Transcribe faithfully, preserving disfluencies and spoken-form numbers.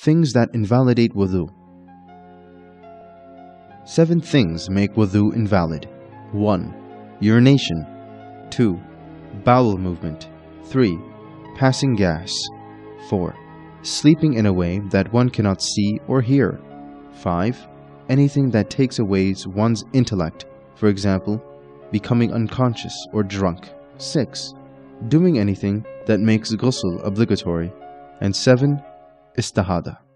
Things that invalidate wudu. Seven things make wudu invalid. one. Urination. two. Bowel movement. three. Passing gas. four. Sleeping in a way that one cannot see or hear. five. Anything that takes away one's intellect, for example, becoming unconscious or drunk. six. Doing anything that makes ghusl obligatory. And seven. Istihada.